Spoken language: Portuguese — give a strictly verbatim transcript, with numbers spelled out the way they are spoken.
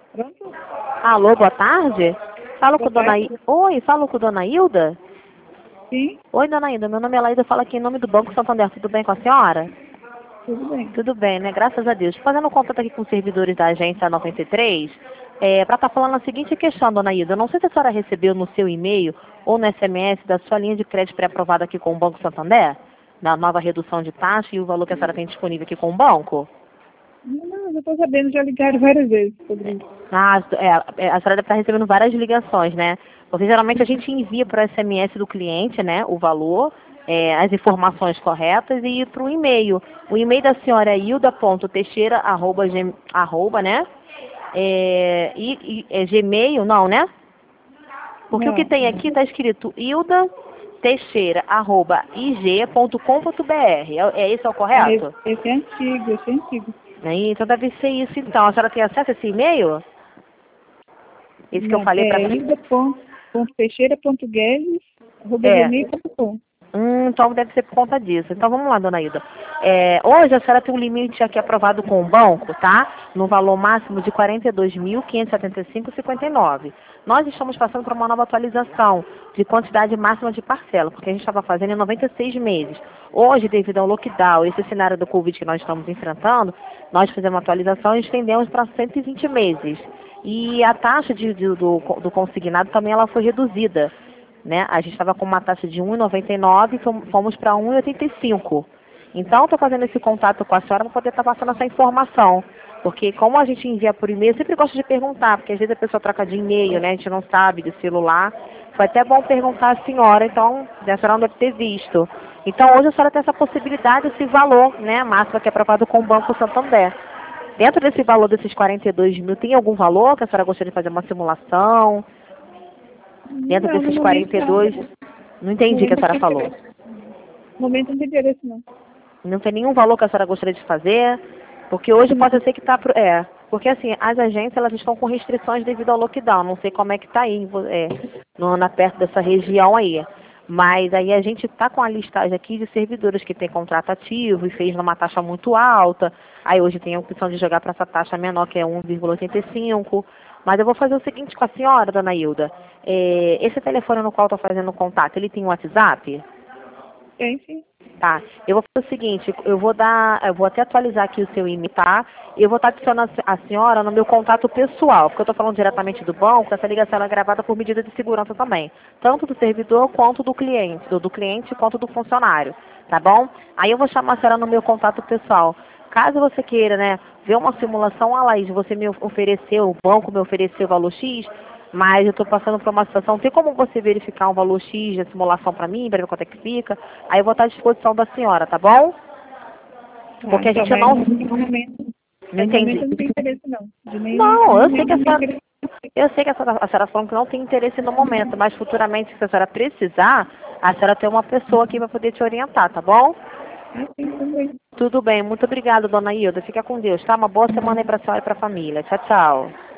Pronto? Alô, boa tarde? Falo com Boa dona tarde. I... Oi, falo com dona Hilda? Sim, Oi, dona Hilda, meu nome é Laída, falo aqui em nome do Banco Santander. Tudo bem com a senhora? tudo bem. Tudo bem, né? Graças a Deus. Fazendo contato aqui com os servidores da agência noventa e três, é, para estar falando a seguinte questão, dona Hilda. Eu não sei se a senhora recebeu no seu e-mail ou no S M S da sua linha de crédito pré-aprovada aqui com o Banco Santander, da nova redução de taxa e o valor que a senhora tem disponível aqui com o banco. Não, não, eu estou sabendo, já ligaram várias vezes sobre isso. Ah, é, é, a senhora deve estar recebendo várias ligações, né? Porque geralmente a gente envia para o S M S do cliente, né, o valor, é, as informações corretas e para o e-mail. O e-mail da senhora é hilda.teixeira, arroba, gem- arroba, né? É, e, e- é Gmail, não, né? Porque o que Não, tem aqui está escrito hilda teixeira, arroba, ig ponto com ponto br. É, é esse é o é, esse correto? esse é antigo, esse é antigo. Aí, então deve ser isso então. A senhora tem acesso a esse e-mail? Esse que eu Não, falei para... é ilda.teixeira.guedes, arroba É. gmail ponto com. Hum, então deve ser por conta disso. Então vamos lá, dona Hilda. É, hoje a senhora tem um limite aqui aprovado com o banco, tá? No valor máximo de quarenta e dois mil, quinhentos e setenta e cinco vírgula cinquenta e nove. Nós estamos passando por uma nova atualização de quantidade máxima de parcela, porque a gente estava fazendo em noventa e seis meses. Hoje, devido ao lockdown, esse cenário do Covid que nós estamos enfrentando, nós fizemos uma atualização e estendemos para cento e vinte meses. E a taxa de- de- do, do consignado também ela foi reduzida, né? A gente estava com uma taxa de um vírgula noventa e nove e fom- fomos para um vírgula oitenta e cinco. Então, estou fazendo esse contato com a senhora para poder estar passando essa informação. Porque como a gente envia por e-mail, eu sempre gosto de perguntar, porque às vezes a pessoa troca de e-mail, né? A gente não sabe, de celular. Foi até bom perguntar à senhora, então, a senhora não deve ter visto. Então, hoje a senhora tem essa possibilidade, esse valor, né? Máximo que é aprovado com o Banco Santander. Dentro desse valor desses quarenta e dois mil, tem algum valor que a senhora gostaria de fazer uma simulação? Dentro Não, no desses momento não. quarenta e dois, não No entendi o que a momento não senhora tem falou. interesse. No momento não tem interesse, não. Não tem nenhum valor que a senhora gostaria de fazer? Porque hoje Não. pode ser que está... É, porque assim, as agências elas estão com restrições devido ao lockdown. Não sei como é que está aí, é, no, na, perto dessa região aí. Mas aí a gente está com a listagem aqui de servidores que tem contrato ativo e fez numa taxa muito alta. Aí hoje tem a opção de jogar para essa taxa menor, que é um vírgula oitenta e cinco. Mas eu vou fazer o seguinte com a senhora, dona Hilda. É, esse telefone no qual eu estou fazendo contato, ele tem um WhatsApp? Tem, sim. Tá, eu vou fazer o seguinte, eu vou dar, eu vou até atualizar aqui o seu e-mail, tá? E eu vou estar adicionando a senhora no meu contato pessoal, porque eu estou falando diretamente do banco, essa ligação ela é gravada por medida de segurança também, tanto do servidor quanto do cliente, do, do cliente quanto do funcionário, tá bom? Aí eu vou chamar a senhora no meu contato pessoal. Caso você queira, né, ver uma simulação, a Laís, você me ofereceu, o banco me ofereceu o valor X, mas eu estou passando por uma situação, tem como você verificar um valor X de simulação para mim, para ver quanto é que fica? Aí eu vou estar à disposição da senhora, tá bom? Tá, Porque a então, gente mas não... no, no momento, Não mas no entendi. momento não tem interesse, não. De nenhum, Não, no eu sei momento que a não tem senhora... interesse. Eu sei que a senhora, a senhora falou que não tem interesse no momento, mas futuramente, se a senhora precisar, a senhora tem uma pessoa aqui para poder te orientar, tá bom? Ah, sim, tudo bem. Tudo bem, muito obrigada, dona Hilda. Fica com Deus, tá? Uma boa semana aí para a senhora e para a família. Tchau, tchau.